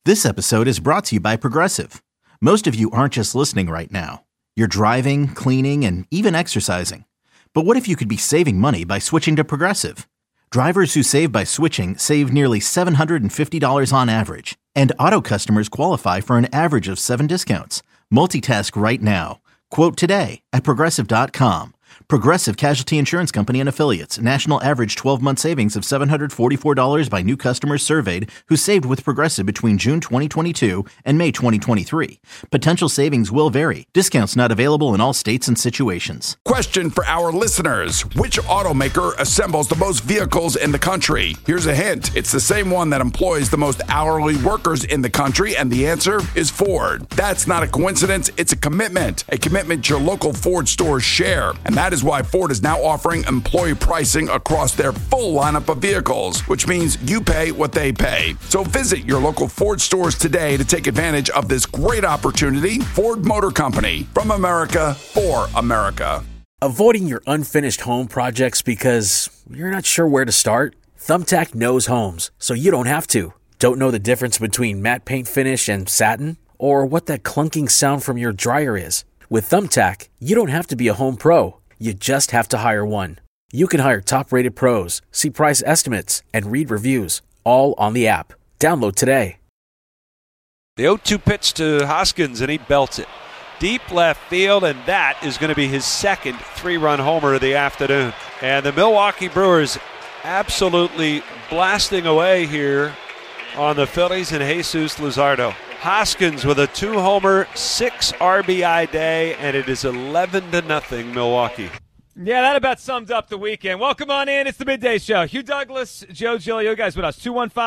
This episode is brought to you by Progressive. Most of you aren't just listening right now. You're driving, cleaning, and even exercising. But what if you could be saving money by switching to Progressive? Drivers who save by switching save nearly $750 on average. And auto customers qualify for an average of 7 discounts. Multitask right now. Quote today at Progressive.com. Progressive Casualty Insurance Company and Affiliates. National average 12-month savings of $744 by new customers surveyed who saved with Progressive between June 2022 and May 2023. Potential savings will vary. Discounts not available in all states and situations. Question for our listeners. Which automaker assembles the most vehicles in the country? Here's a hint. It's the same one that employs the most hourly workers in the country, and the answer is Ford. That's not a coincidence. It's a commitment your local Ford stores share. And that is why Ford is now offering employee pricing across their full lineup of vehicles, which means you pay what they pay. So visit your local Ford stores today to take advantage of this great opportunity. Ford Motor Company, from America for America. Avoiding your unfinished home projects because you're not sure where to start? Thumbtack knows homes, so you don't have to. Don't know the difference between matte paint finish and satin? Or what that clunking sound from your dryer is? With Thumbtack, you don't have to be a home pro. You just have to hire one. You can hire top-rated pros, see price estimates, and read reviews, all on the app. Download today. The 0-2 pitch to Hoskins, and he belts it. Deep left field, and that is going to be his second 3-run homer of the afternoon. And the Milwaukee Brewers absolutely blasting away here on the Phillies and Jesus Luzardo. Hoskins with a 2-homer, 6 RBI day, and it is 11-0 Milwaukee. Yeah, that about sums up the weekend. Welcome on in. It's the Midday Show. Hugh Douglas, Joe Giglio, you guys with us.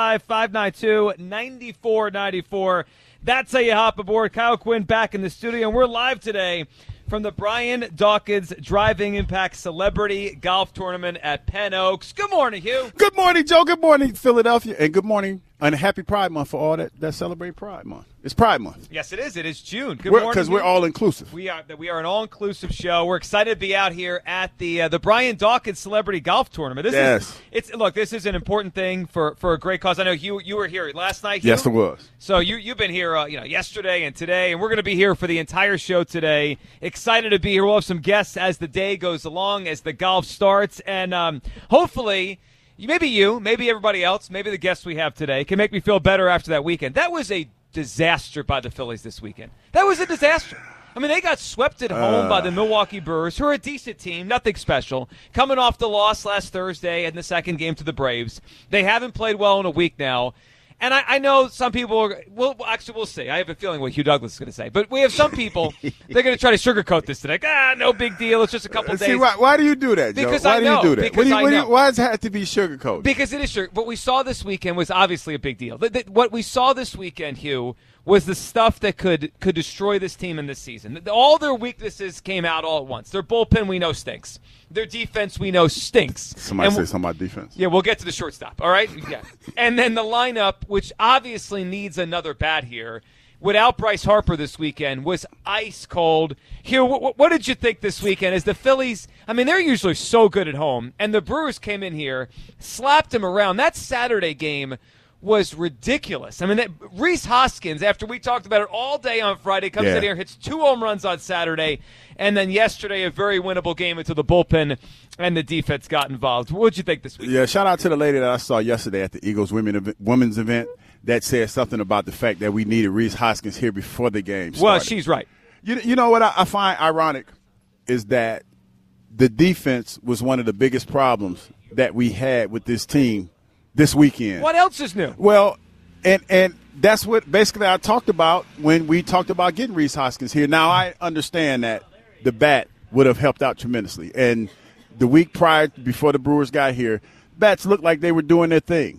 215-592-9494. That's how you hop aboard. Kyle Quinn back in the studio, and we're live today from the Brian Dawkins Driving Impact Celebrity Golf Tournament at Penn Oaks. Good morning, Hugh. Good morning, Joe. Good morning, Philadelphia. And good morning and happy Pride Month for all that celebrate Pride Month. It's Pride Month. Yes, it is. It is June. Good morning. Because we're all inclusive. We are an all-inclusive show. We're excited to be out here at the Brian Dawkins Celebrity Golf Tournament. This is an important thing for a great cause. I know you were here last night, Hugh? Yes, it was. So you've been here yesterday and today, and we're going to be here for the entire show today. Excited to be here. We'll have some guests as the day goes along, as the golf starts, and hopefully – maybe everybody else, maybe the guests we have today can make me feel better after that weekend. That was a disaster by the Phillies this weekend. That was a disaster. I mean, they got swept at home by the Milwaukee Brewers, who are a decent team, nothing special, coming off the loss last Thursday in the second game to the Braves. They haven't played well in a week now. And I know some people we'll see. I have a feeling what Hugh Douglas is going to say. But we have some people, they're going to try to sugarcoat this today. No big deal. It's just a couple days. See, why do you do that, Joe? Because why I know. Do you do that? Why does it have to be sugarcoated? Because it is sugar. What we saw this weekend was obviously a big deal. What we saw this weekend, Hugh, was the stuff that could destroy this team in this season. All their weaknesses came out all at once. Their bullpen, we know, stinks. Their defense, we know, stinks. Somebody say something about defense. Yeah, we'll get to the shortstop, all right? Yeah. And then the lineup, which obviously needs another bat here, without Bryce Harper this weekend, was ice cold. Hugh, what did you think this weekend? As the Phillies, I mean, they're usually so good at home, and the Brewers came in here, slapped them around. That Saturday game was ridiculous. I mean, Rhys Hoskins, after we talked about it all day on Friday, comes in here, hits 2 home runs on Saturday, and then yesterday a very winnable game into the bullpen, and the defense got involved. What did you think this week? Yeah, shout out to the lady that I saw yesterday at the Eagles women's event that said something about the fact that we needed Rhys Hoskins here before the game started. Well, she's right. You know what I find ironic is that the defense was one of the biggest problems that we had with this team this weekend. What else is new? Well, and that's what basically I talked about when we talked about getting Rhys Hoskins here. Now, I understand that the bat would have helped out tremendously. And the week prior, before the Brewers got here, bats looked like they were doing their thing.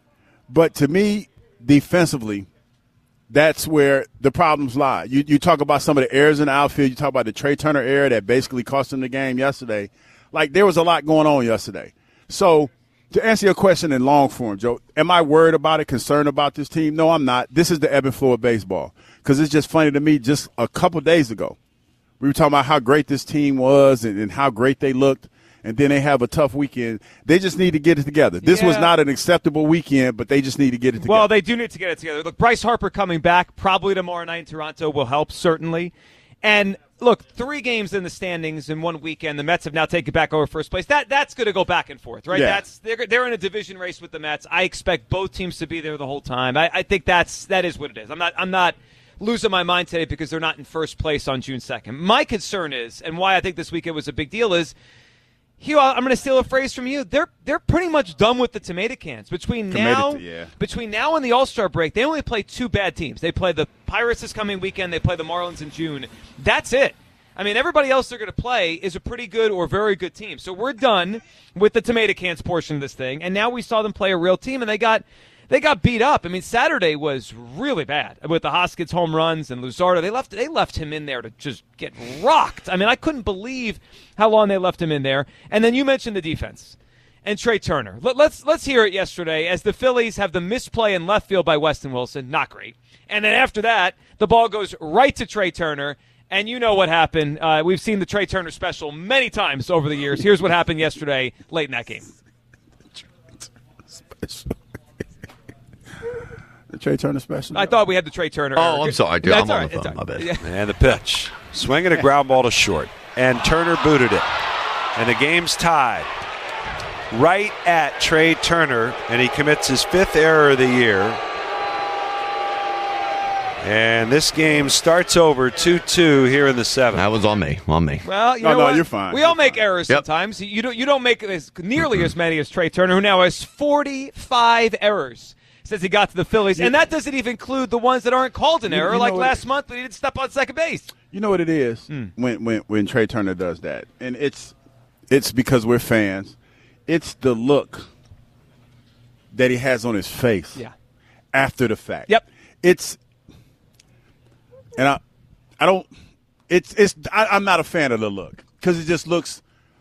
But to me, defensively, that's where the problems lie. You talk about some of the errors in the outfield. You talk about the Trey Turner error that basically cost them the game yesterday. Like, there was a lot going on yesterday. So, to answer your question in long form, Joe, am I worried about it, concerned about this team? No, I'm not. This is the ebb and flow of baseball. Because it's just funny to me, just a couple days ago, we were talking about how great this team was and how great they looked. and then they have a tough weekend. They just need to get it together. This was not an acceptable weekend, but they just need to get it together. Well, they do need to get it together. Look, Bryce Harper coming back probably tomorrow night in Toronto will help, certainly. And look, 3 games in the standings in one weekend. The Mets have now taken back over first place. That's going to go back and forth, right? Yeah. They're in a division race with the Mets. I expect both teams to be there the whole time. I think that is what it is. I'm not losing my mind today because they're not in first place on June 2nd. My concern is, and why I think this weekend was a big deal, is, Hugh, I'm going to steal a phrase from you. They're pretty much done with the tomato cans. Between now and the All-Star break, they only play 2 bad teams. They play the Pirates this coming weekend. They play the Marlins in June. That's it. I mean, everybody else they're going to play is a pretty good or very good team. So we're done with the tomato cans portion of this thing, and now we saw them play a real team, and they got beat up. I mean, Saturday was really bad with the Hoskins home runs and Luzardo. They left him in there to just get rocked. I mean, I couldn't believe how long they left him in there. And then you mentioned the defense and Trey Turner. Let's hear it yesterday as the Phillies have the misplay in left field by Weston Wilson. Not great. And then after that, the ball goes right to Trey Turner. And you know what happened. We've seen the Trey Turner special many times over the years. Here's what happened yesterday late in that game. The Trey Turner special? I thought we had the Trey Turner. Oh, I'm sorry, dude. I'm on the phone. My bad. And the pitch. Swinging a ground ball to short. And Turner booted it. And the game's tied. Right at Trey Turner. And he commits his 5th error of the year. And this game starts over 2-2 here in the 7th. That was on me. Well, you know what? You're fine. We all make errors sometimes. You don't make nearly as many as Trey Turner, who now has 45 errors since he got to the Phillies. And that doesn't even include the ones that aren't called an error, like last month when he didn't step on second base. You know what it is when Trey Turner does that? And it's because we're fans. It's the look that he has on his face after the fact. Yep. I'm not a fan of the look because it just looks.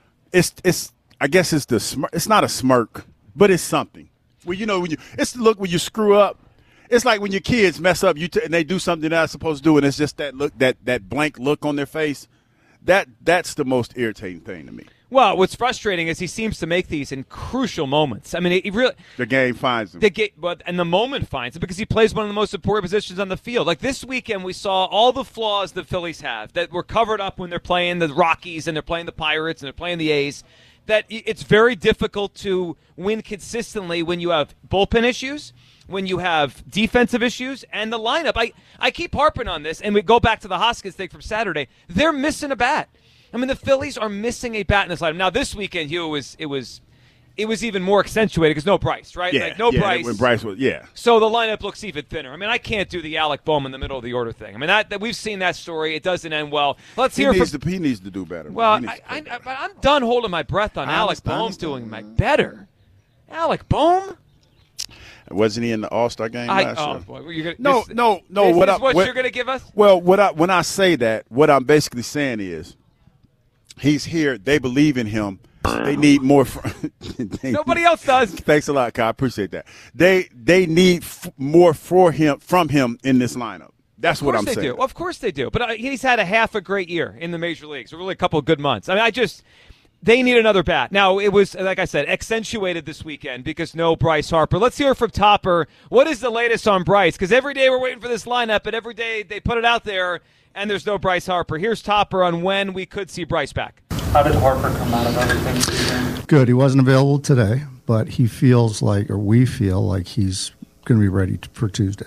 I guess it's the smirk. It's not a smirk, but it's something. Well, it's the look when you screw up. It's like when your kids mess up, and they do something they're not supposed to do, and it's just that look, that blank look on their face. That's the most irritating thing to me. Well, what's frustrating is he seems to make these in crucial moments. I mean, the game finds him. And the moment finds him because he plays one of the most important positions on the field. Like this weekend, we saw all the flaws the Phillies have that were covered up when they're playing the Rockies and they're playing the Pirates and they're playing the A's. That it's very difficult to win consistently when you have bullpen issues, when you have defensive issues, and the lineup. I keep harping on this, and we go back to the Hoskins thing from Saturday. They're missing a bat. I mean, the Phillies are missing a bat in this lineup. Now, this weekend, Hugh, it was even more accentuated because no Bryce, right? Yeah, Bryce. When Bryce was, So the lineup looks even thinner. I mean, I can't do the Alec Bohm in the middle of the order thing. I mean, that we've seen that story. It doesn't end well. He needs to do better. Well, I'm done holding my breath on Alec Bohm doing better. Alec Bohm? Wasn't he in the All-Star game last year? Boy, no. This is what you're going to give us? Well, when I say that, what I'm basically saying is he's here. They believe in him. They need more. Nobody else does. Thanks a lot, Kyle. I appreciate that. They need more from him in this lineup. That's what I'm saying. Of course they do. But he's had half a great year in the major leagues. Really a couple of good months. I mean, they need another bat. Now, it was, like I said, accentuated this weekend because no Bryce Harper. Let's hear from Topper. What is the latest on Bryce? Because every day we're waiting for this lineup, and every day they put it out there, and there's no Bryce Harper. Here's Topper on when we could see Bryce back. How did Harper come out of everything? Good. He wasn't available today, but he feels like, or we feel like he's going to be ready for Tuesday.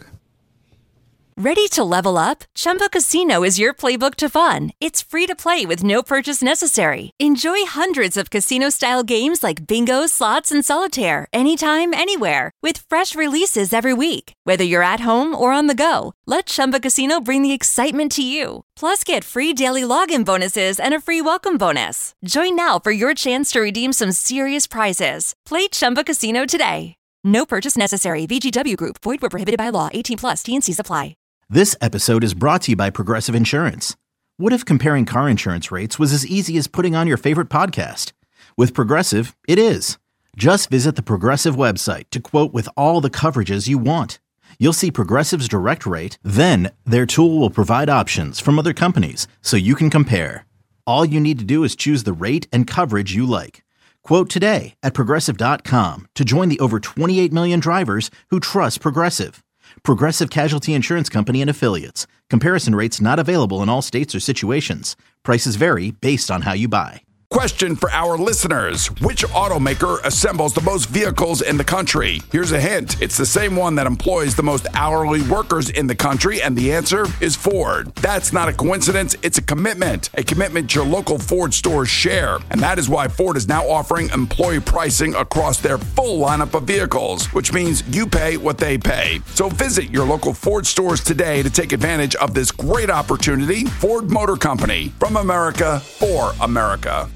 Ready to level up? Chumba Casino is your playbook to fun. It's free to play with no purchase necessary. Enjoy hundreds of casino-style games like bingo, slots, and solitaire anytime, anywhere. With fresh releases every week. Whether you're at home or on the go, let Chumba Casino bring the excitement to you. Plus, get free daily login bonuses and a free welcome bonus. Join now for your chance to redeem some serious prizes. Play Chumba Casino today. No purchase necessary. VGW Group. Void where prohibited by law. 18+. T&Cs apply. This episode is brought to you by Progressive Insurance. What if comparing car insurance rates was as easy as putting on your favorite podcast? With Progressive, it is. Just visit the Progressive website to quote with all the coverages you want. You'll see Progressive's direct rate, then their tool will provide options from other companies so you can compare. All you need to do is choose the rate and coverage you like. Quote today at Progressive.com to join the over 28 million drivers who trust Progressive. Progressive Casualty Insurance Company and Affiliates. Comparison rates not available in all states or situations. Prices vary based on how you buy. Question for our listeners. Which automaker assembles the most vehicles in the country? Here's a hint. It's the same one that employs the most hourly workers in the country, and the answer is Ford. That's not a coincidence. It's a commitment your local Ford stores share. And that is why Ford is now offering employee pricing across their full lineup of vehicles, which means you pay what they pay. So visit your local Ford stores today to take advantage of this great opportunity. Ford Motor Company, from America, for America.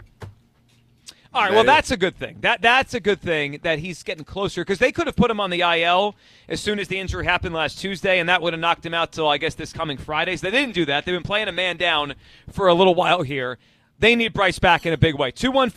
All right, well, that's a good thing. That's a good thing that he's getting closer, because they could have put him on the IL as soon as the injury happened last Tuesday, and that would have knocked him out till, I guess, this coming Friday. So they didn't do that. They've been playing a man down for a little while here. They need Bryce back in a big way.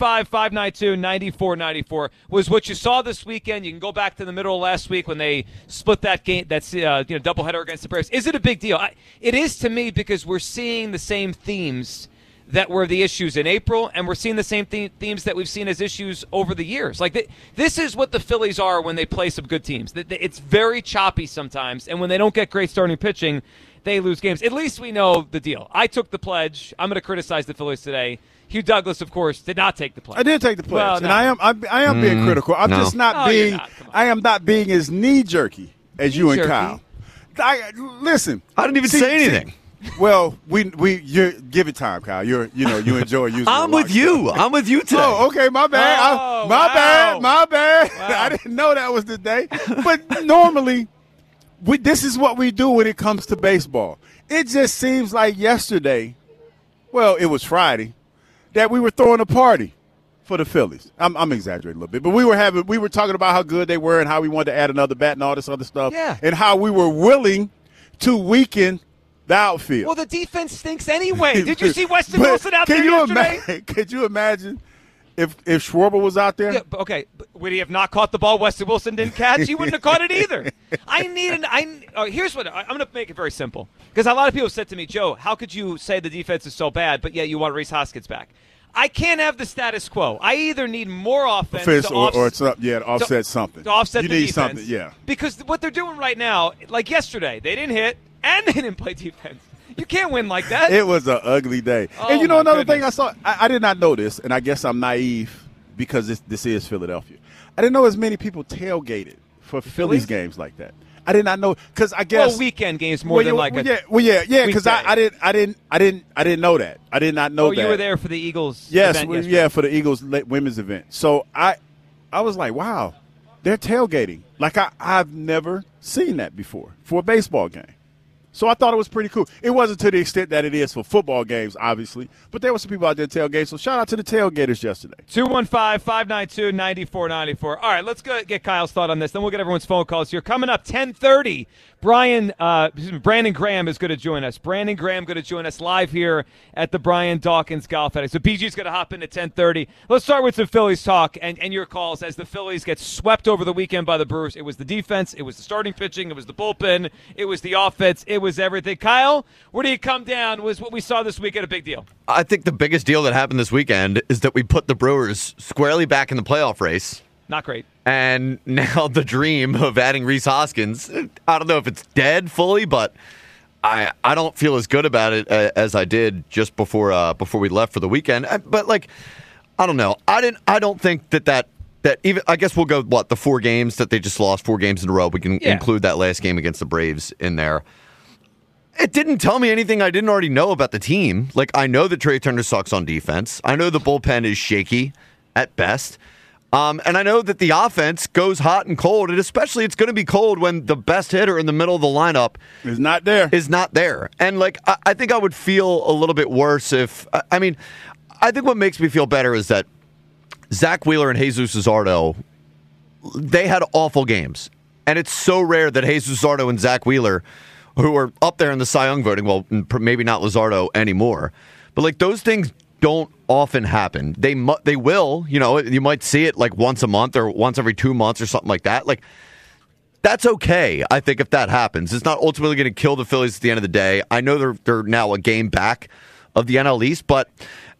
215-592-9494 was what you saw this weekend. You can go back to the middle of last week when they split that game, that's doubleheader against the Braves. Is it a big deal? It is to me, because we're seeing the same themes that were the issues in April, and we're seeing the same themes that we've seen as issues over the years. Like, this is what the Phillies are when they play some good teams. It's very choppy sometimes, and when they don't get great starting pitching, they lose games. At least we know the deal. I took the pledge. I'm going to criticize the Phillies today. Hugh Douglas, of course, did not take the pledge. I did take the pledge, well, and I am being critical. I'm just not being. I am not being as knee jerky as you and Kyle. Listen, I didn't even say anything. Well, you give it time, Kyle. You enjoy using. I'm with you. I'm with you today. Oh, okay, my bad. My bad. Wow. I didn't know that was the day. But normally, this is what we do when it comes to baseball. It just seems like yesterday, well, it was Friday, that we were throwing a party for the Phillies. I'm exaggerating a little bit, but we were talking about how good they were and how we wanted to add another bat and all this other stuff, and how we were willing to weaken the outfield. Well, the defense stinks anyway. Did you see Weston Wilson out there yesterday? Could you imagine if Schwarber was out there? Yeah, okay. Would he have not caught the ball Weston Wilson didn't catch? He wouldn't have caught it either. Here's what I'm going to make it very simple, because a lot of people said to me, Joe, how could you say the defense is so bad, but yet you want Rhys Hoskins back? I can't have the status quo. I either need more offense to offset something. To offset you the need defense. Something, yeah. Because what they're doing right now, like yesterday, they didn't hit and they didn't play defense. You can't win like that. It was an ugly day. Oh, and another thing I saw, I did not know this, and I guess I'm naive because this is Philadelphia. I didn't know as many people tailgated for Phillies games like that. I did not know, because I guess weekend games more than like because I didn't know that. I did not know that. Oh, you were there for the Eagles. Yes, event for the Eagles women's event. So I was like, wow, they're tailgating. Like I've never seen that before for a baseball game. So I thought it was pretty cool. It wasn't to the extent that it is for football games, obviously, but there were some people out there tailgating. So shout out to the tailgaters yesterday. 215-592-9494. All right, let's go get Kyle's thought on this. Then we'll get everyone's phone calls here. Coming up 10:30. Brandon Graham is going to join us. Brandon Graham going to join us live here at the Brian Dawkins Golf Outing. So BG's going to hop in at 10:30. Let's start with some Phillies talk and your calls as the Phillies get swept over the weekend by the Brewers. It was the defense. It was the starting pitching. It was the bullpen. It was the offense. It was everything. Kyle, where do you come down? Was what we saw this weekend a big deal? I think the biggest deal that happened this weekend is that we put the Brewers squarely back in the playoff race. Not great. And now the dream of adding Rhys Hoskins, I don't know if it's dead fully, but I don't feel as good about it as I did just before we left for the weekend. But I don't know. I don't think that even, I guess we'll go the 4 games that they just lost, 4 games in a row. We can include that last game against the Braves in there. It didn't tell me anything I didn't already know about the team. I know that Trey Turner sucks on defense. I know the bullpen is shaky at best. And I know that the offense goes hot and cold, and especially it's going to be cold when the best hitter in the middle of the lineup is not there. And I think I would feel a little bit worse if I think what makes me feel better is that Zach Wheeler and Jesus Luzardo, they had awful games. And it's so rare that Jesus Luzardo and Zach Wheeler, who are up there in the Cy Young voting, well, maybe not Luzardo anymore, but those things don't often happen. They will, you might see it once a month or once every 2 months or something like that. That's okay, I think, if that happens. It's not ultimately going to kill the Phillies at the end of the day. I know they're now a game back of the NL East, but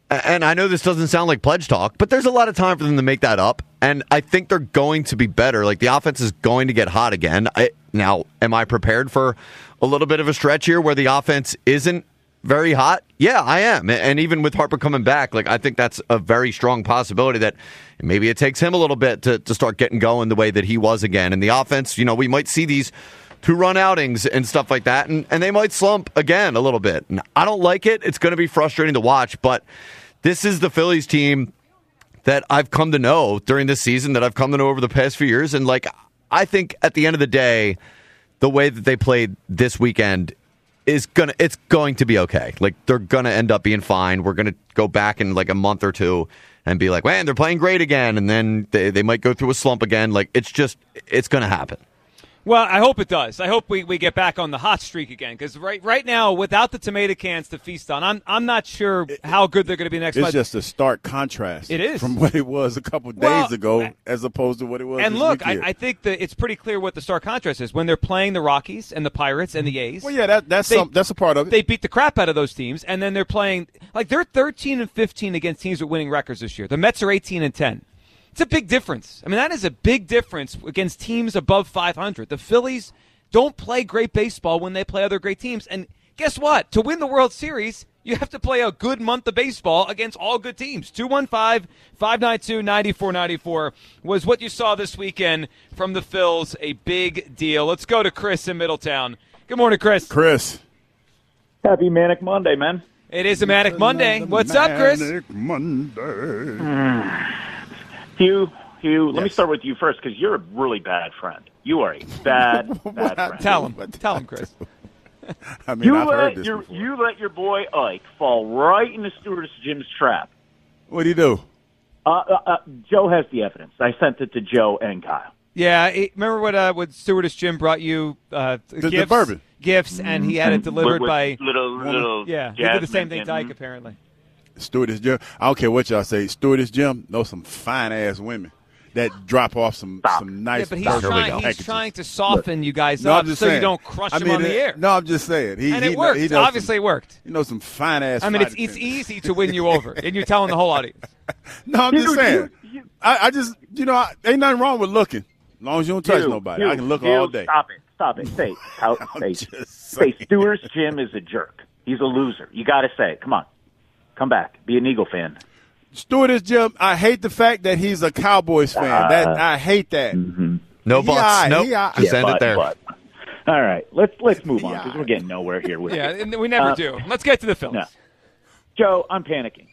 and I know this doesn't sound like pledge talk, but there's a lot of time for them to make that up. And I think they're going to be better. Like, the offense is going to get hot again. Now, am I prepared for a little bit of a stretch here where the offense isn't very hot? Yeah, I am. And even with Harper coming back, like, I think that's a very strong possibility that maybe it takes him a little bit to start getting going the way that he was again. And the offense, we might see these 2-run outings and stuff like that, and they might slump again a little bit. And I don't like it. It's going to be frustrating to watch, but this is the Phillies team that I've come to know during this season, that I've come to know over the past few years. And, like, I think at the end of the day, the way that they played this weekend it's going to be okay. Like, they're going to end up being fine. We're going to go back in like a month or two and be like, man, they're playing great again. And then they might go through a slump again. Like, it's going to happen. Well, I hope it does. I hope we get back on the hot streak again, because right now, without the tomato cans to feast on, I'm not sure how good they're going to be next month. It's just a stark contrast. It is. From what it was a couple days ago as opposed to what it was And this look, weekend. I think that it's pretty clear what the stark contrast is. When they're playing the Rockies and the Pirates and the A's. Well, yeah, that's a part of it. They beat the crap out of those teams, and then they're playing – like, they're 13-15 against teams with winning records this year. The Mets are 18-10. It's a big difference. I mean, that is a big difference against teams above 500. The Phillies – don't play great baseball when they play other great teams. And guess what? To win the World Series, you have to play a good month of baseball against all good teams. 215-592-9494 was what you saw this weekend from the Phils. A big deal. Let's go to Chris in Middletown. Good morning, Chris. Chris. Happy Manic Monday, man. It is a Manic Monday. What's up, Chris? Manic Monday. Hugh, let me start with you first, because you're a really bad friend. You are a bad friend. Tell him, Chris. I mean, I've heard this you before. let your boy Ike fall right into Stewardess Jim's trap. What do you do? Joe has the evidence. I sent it to Joe and Kyle. Yeah, remember what Stewardess Jim brought you the bourbon gifts, and he had it delivered by little. Yeah, he did the same thing to Ike, apparently. Stewardess Jim. I don't care what y'all say. Stewardess Jim knows some fine ass women that drop off some nice. Yeah, but he's trying to soften you guys No, up I'm just so saying. you don't crush him on the air. No, I'm just saying. And it worked. Obviously, it worked. You know, some fine ass. I mean, it's easy to win you over, and you're telling the whole audience. No, I'm just saying. I just, ain't nothing wrong with looking. As long as you don't touch nobody. I can look all day. Stop it. Say Stewardess Jim is a jerk. He's a loser. You got to say it. Come on. Come back. Be an Eagle fan. Stewardess Jim, I hate the fact that he's a Cowboys fan. I hate that. Mm-hmm. No buts. Nope. Just end it there. But. All right. Let's move on, because we're getting nowhere here with it. And we never do. Let's get to the Phillies. No. Joe, I'm panicking.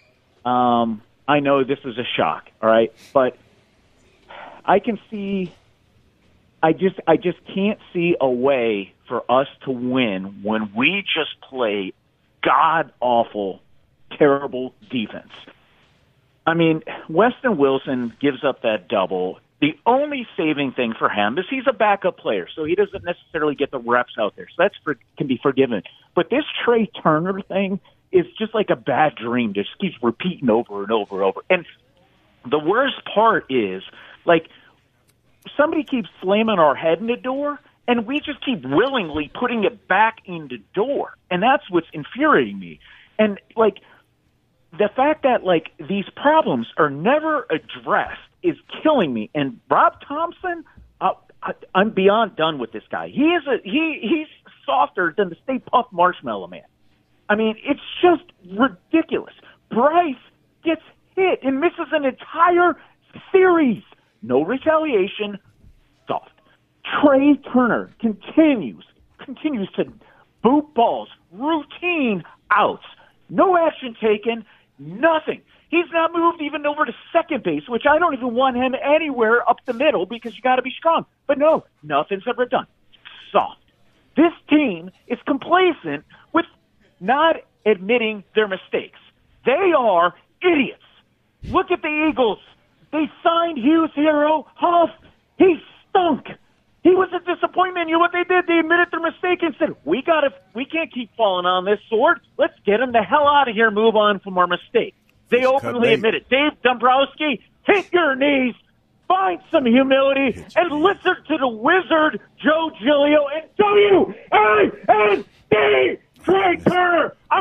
I know this is a shock, all right? But I can see I just can't see a way for us to win when we just play god-awful, terrible defense. I mean, Weston Wilson gives up that double. The only saving thing for him is he's a backup player, so he doesn't necessarily get the reps out there. So can be forgiven. But this Trey Turner thing is just like a bad dream. Just keeps repeating over and over and over. And the worst part is, like, somebody keeps slamming our head in the door, and we just keep willingly putting it back in the door. And that's what's infuriating me. And, like, the fact that, like, these problems are never addressed is killing me. And Rob Thompson, I'm beyond done with this guy. He's softer than the Stay Puft Marshmallow Man. I mean, it's just ridiculous. Bryce gets hit and misses an entire series. No retaliation. Soft. Trey Turner continues to boot balls, routine outs. No action taken. Nothing. He's not moved even over to second base, which I don't even want him anywhere up the middle because you got to be strong. But no, nothing's ever done. Soft. This team is complacent with not admitting their mistakes. They are idiots. Look at the Eagles. They signed Hughes Hero Huff. He stunk. He was a disappointment. You know what they did? They admitted their mistake and said, we can't keep falling on this sword. Let's get him the hell out of here, move on from our mistake. They openly admitted. Dave Dombrowski, hit your knees, find some humility, and listen to the wizard, Joe Giglio, and W-A-N-D, Trey Turner. I'm done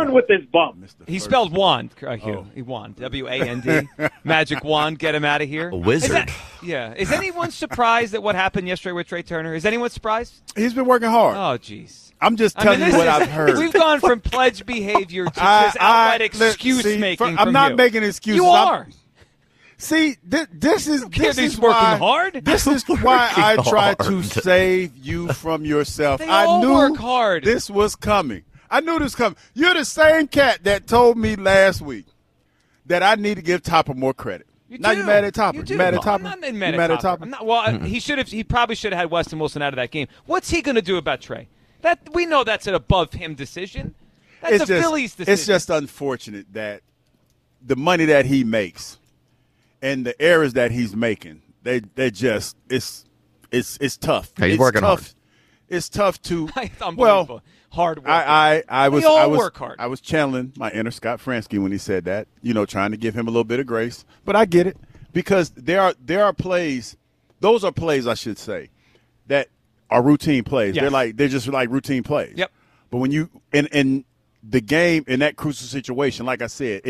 good with this bump. He spelled wand, Hugh. He wand. W-A-N-D. Magic wand. Get him out of here. A wizard. Is anyone surprised at what happened yesterday with Trey Turner? Is anyone surprised? He's been working hard. Oh, jeez. I'm just telling you what I've heard. We've gone from pledge behavior to just outright excuse-making. I'm not making excuses. You are. See, this is working why, hard. This is why I try to save you from yourself. I knew work hard. This was coming. I knew this was coming. You're the same cat that told me last week that I need to give Topper more credit. Now you're mad at Topper. You mad at Topper? I'm not mad at Topper. I'm not, well, he probably should have had Weston Wilson out of that game. What's he going to do about Trey? We know that's an above him decision. That's Phillies decision. It's just unfortunate that the money that he makes and the errors that he's making, they just it's tough. He's working hard. It's tough to unbelievable. Hard work. I was work hard. I was channeling my inner Scott Fransky when he said that, trying to give him a little bit of grace. But I get it because there are plays, those are plays I should say, that are routine plays. Yes. They're just like routine plays. Yep. But when you in the game in that crucial situation, like I said,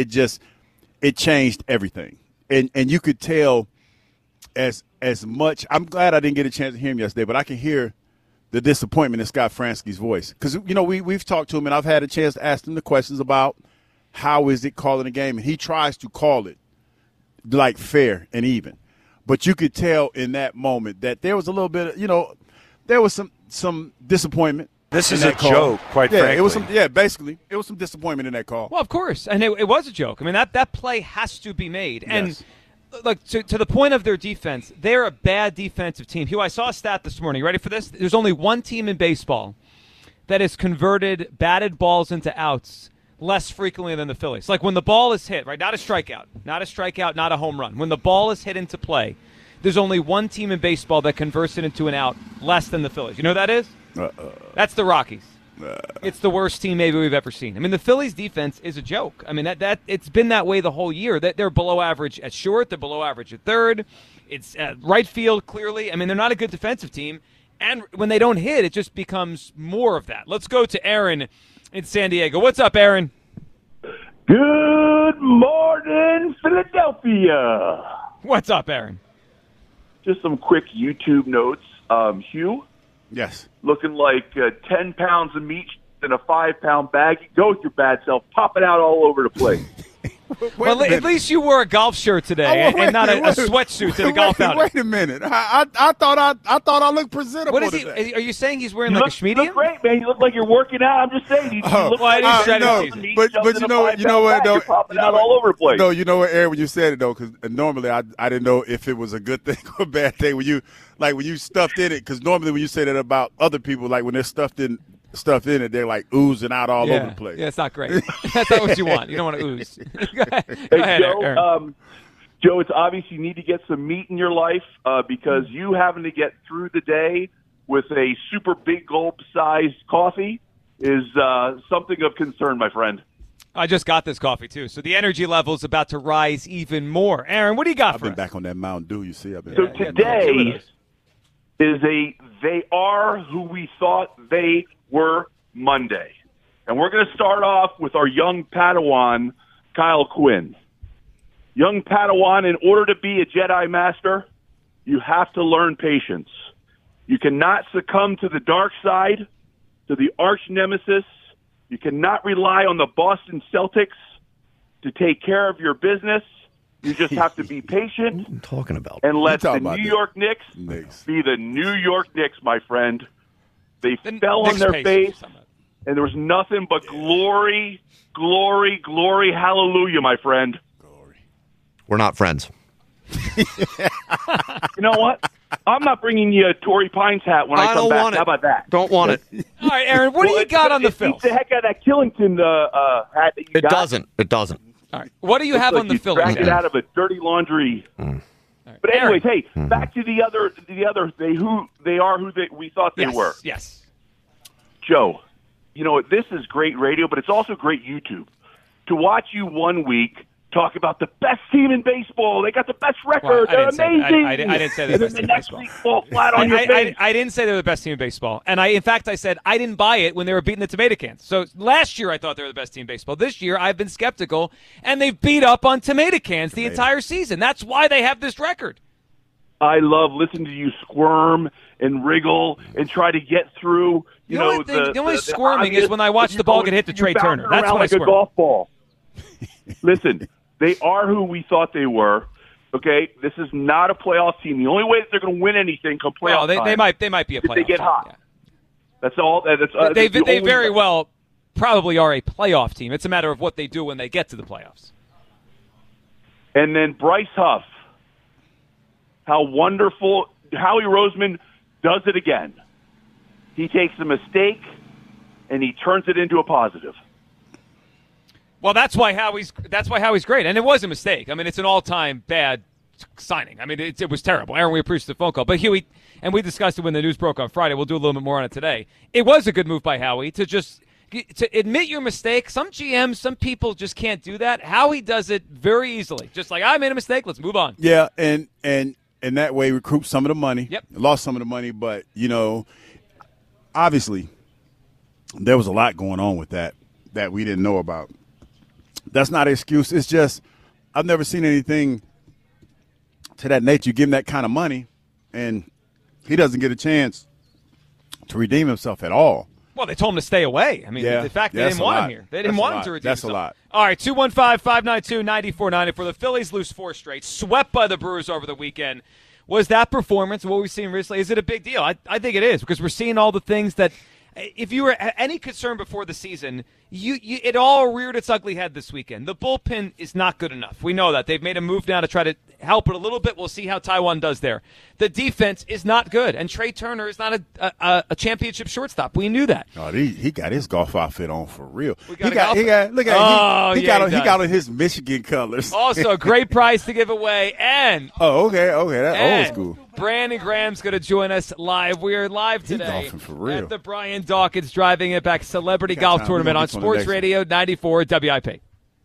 it changed everything. And you could tell as much. I'm glad I didn't get a chance to hear him yesterday, but I can hear the disappointment in Scott Fransky's voice because we've talked to him and I've had a chance to ask him the questions about how is it calling a game, and he tries to call it like fair and even, but you could tell in that moment that there was a little bit of there was some disappointment. This is a joke, quite frankly. It was basically it was some disappointment in that call. Well, of course, and it was a joke. I mean, that play has to be made. Yes. And look, to the point of their defense, they're a bad defensive team. Hugh, I saw a stat this morning. You ready for this? There's only one team in baseball that has converted batted balls into outs less frequently than the Phillies. Like when the ball is hit, right? Not a strikeout, not a home run. When the ball is hit into play, there's only one team in baseball that converts it into an out less than the Phillies. You know who that is? That's the Rockies. It's the worst team maybe we've ever seen. I mean, the Phillies' defense is a joke. I mean, that it's been that way the whole year. That they're below average at short, they're below average at third. It's at right field clearly. I mean, they're not a good defensive team, and when they don't hit, it just becomes more of that. Let's go to Aaron in San Diego. What's up, Aaron? Good morning, Philadelphia. What's up, Aaron? Just some quick YouTube notes. Hugh? Yes. Looking like 10 pounds of meat in a 5-pound bag. Go with your bad self. Pop it out all over the place. Well, at least you wore a golf shirt today and not a sweatsuit to the golf outing. Wait a minute. I thought I looked presentable. What is he? Today. Are you saying he's wearing like a schmedium? You look great, man. You look like you're working out. I'm just saying. You look like but you know what? Though, popping out all over the place. No, you know what, Aaron? When you said it though, because normally I didn't know if it was a good thing or a bad thing when you stuffed in it. Because normally when you say that about other people, like when they're stuffed in it, they're like oozing out all over the place. Yeah, it's not great. That's not what you want. You don't want to ooze. Go ahead, Joe, Aaron. Joe, it's obvious you need to get some meat in your life because you having to get through the day with a super big gulp-sized coffee is something of concern, my friend. I just got this coffee, too, so the energy level is about to rise even more. Aaron, what do you got I've for been us? back on that Mountain Dew, you see. Today is they are who we thought they were Monday. And we're going to start off with our young Padawan, Kyle Quinn. Young Padawan, in order to be a Jedi Master, you have to learn patience. You cannot succumb to the dark side, to the arch nemesis. You cannot rely on the Boston Celtics to take care of your business. You just have to be patient. What are you talking about? And let the New York Knicks be the New York Knicks, my friend. They fell on their face, and there was nothing but glory, glory, glory, hallelujah, my friend. We're not friends. You know what? I'm not bringing you a Torrey Pines hat when I come back. Want it. How about that? Don't want it. All right, Aaron, what do you got on the film? Beats the heck out of that Killington hat that you got. It doesn't. All right. What do you have on the film? Drag it out of a dirty laundry. Right. But anyways, hey, back to the other. They are who we thought they were. Yes. Joe, you know this is great radio, but it's also great YouTube. To watch you one week talk about the best team in baseball. They got the best record. They're amazing. I didn't say they're the best team in baseball. Next week, fall flat on your face. I didn't say they were the best team in baseball. And in fact, I said I didn't buy it when they were beating the tomato cans. So last year I thought they were the best team in baseball. This year I've been skeptical, and they've beat up on tomato cans the entire season. That's why they have this record. I love listening to you squirm and wriggle and try to get through. The only squirming is when I watch the ball get hit to Trey Turner. That's when I squirm. Like a golf ball. Listen, they are who we thought they were. Okay, this is not a playoff team. The only way that they're going to win anything come playoff time, they might be a playoff. If they get hot. Yeah. That's all. They very well probably are a playoff team. It's a matter of what they do when they get to the playoffs. And then Bryce Huff, how wonderful! Howie Roseman does it again. He takes a mistake and he turns it into a positive. Well, that's why Howie's great, and it was a mistake. I mean, it's an all-time bad signing. I mean, it was terrible. Aaron, we appreciate the phone call, but Huey, and we discussed it when the news broke on Friday. We'll do a little bit more on it today. It was a good move by Howie to admit your mistake. Some GMs, some people just can't do that. Howie does it very easily. Just like, I made a mistake. Let's move on. Yeah, and that way recoup some of the money. Yep. Lost some of the money, but obviously there was a lot going on with that we didn't know about. That's not an excuse. It's just I've never seen anything to that nature. You give him that kind of money, and he doesn't get a chance to redeem himself at all. Well, they told him to stay away. I mean, the fact they didn't want him here. They didn't want him to redeem himself. That's a lot. All right, 215-592-9490 for the Phillies lose 4 straight, swept by the Brewers over the weekend. Was that performance, what we've seen recently, is it a big deal? I think it is, because we're seeing all the things that – if you were any concern before the season, it all reared its ugly head this weekend. The bullpen is not good enough. We know that. They've made a move now to try to help it a little bit. We'll see how Taiwan does there. The defense is not good, and Trey Turner is not a championship shortstop. We knew that. Oh, he got his golf outfit on for real. He got on his Michigan colors. Also, great prize to give away, and okay, that's old school. Brandon Graham's going to join us live. We are live today for real. at the Brian Dawkins Driving It Back Celebrity Golf Tournament on Sports Radio 94 WIP.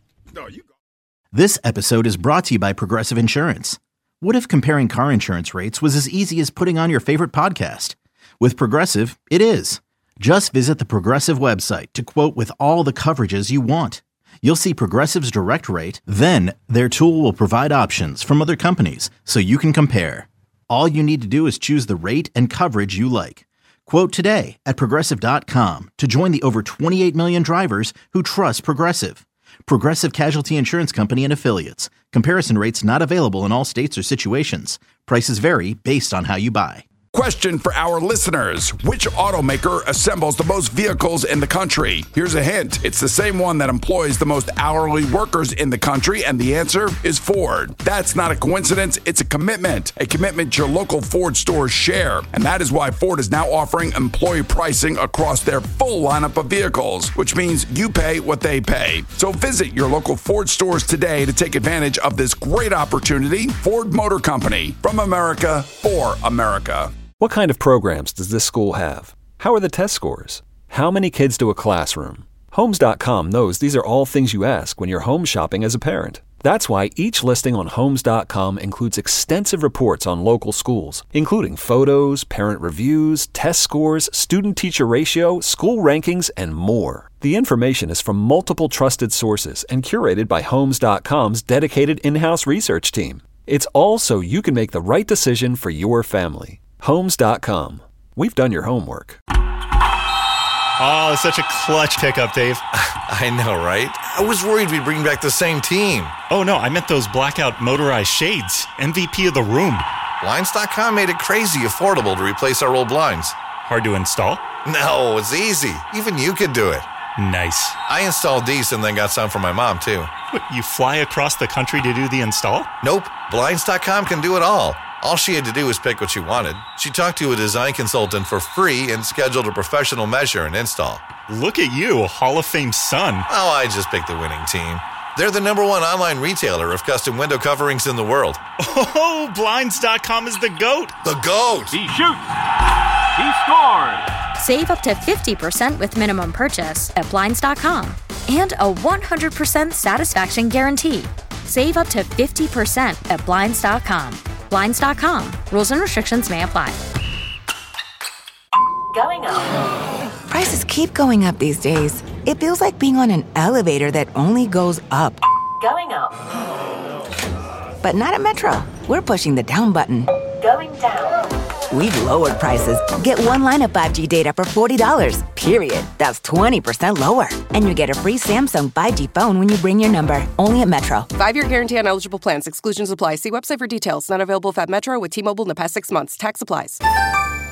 This episode is brought to you by Progressive Insurance. What if comparing car insurance rates was as easy as putting on your favorite podcast? With Progressive, it is. Just visit the Progressive website to quote with all the coverages you want. You'll see Progressive's direct rate, then their tool will provide options from other companies so you can compare. All you need to do is choose the rate and coverage you like. Quote today at Progressive.com to join the over 28 million drivers who trust Progressive. Progressive Casualty Insurance Company and Affiliates. Comparison rates not available in all states or situations. Prices vary based on how you buy. Question for our listeners. Which automaker assembles the most vehicles in the country? Here's a hint. It's the same one that employs the most hourly workers in the country, and the answer is Ford. That's not a coincidence. It's a commitment your local Ford stores share. And that is why Ford is now offering employee pricing across their full lineup of vehicles, which means you pay what they pay. So visit your local Ford stores today to take advantage of this great opportunity. Ford Motor Company, from America, for America. What kind of programs does this school have? How are the test scores? How many kids do a classroom? Homes.com knows these are all things you ask when you're home shopping as a parent. That's why each listing on Homes.com includes extensive reports on local schools, including photos, parent reviews, test scores, student-teacher ratio, school rankings, and more. The information is from multiple trusted sources and curated by Homes.com's dedicated in-house research team. It's all so you can make the right decision for your family. Homes.com. We've done your homework. Oh, it's such a clutch pickup, Dave. I know, right? I was worried we'd bring back the same team. Oh, no, I meant those blackout motorized shades. MVP of the room. Blinds.com made it crazy affordable to replace our old blinds. Hard to install? No, it's easy. Even you could do it. Nice. I installed these and then got some for my mom, too. What, you fly across the country to do the install? Nope. Blinds.com can do it all. All she had to do was pick what she wanted. She talked to a design consultant for free and scheduled a professional measure and install. Look at you, Hall of Fame son. Oh, I just picked the winning team. They're the #1 online retailer of custom window coverings in the world. Oh, Blinds.com is the GOAT. The GOAT! He shoots. He scored. Save up to 50% with minimum purchase at Blinds.com. And a 100% satisfaction guarantee. Save up to 50% at Blinds.com. Blinds.com. Rules and restrictions may apply. Going up. Prices keep going up these days. It feels like being on an elevator that only goes up. Going up. But not at Metro. We're pushing the down button. Going down. We've lowered prices. Get one line of 5G data for $40, period. That's 20% lower. And you get a free Samsung 5G phone when you bring your number. Only at Metro. 5-year guarantee on eligible plans. Exclusions apply. See website for details. Not available at Metro with T-Mobile in the past 6 months. Tax applies.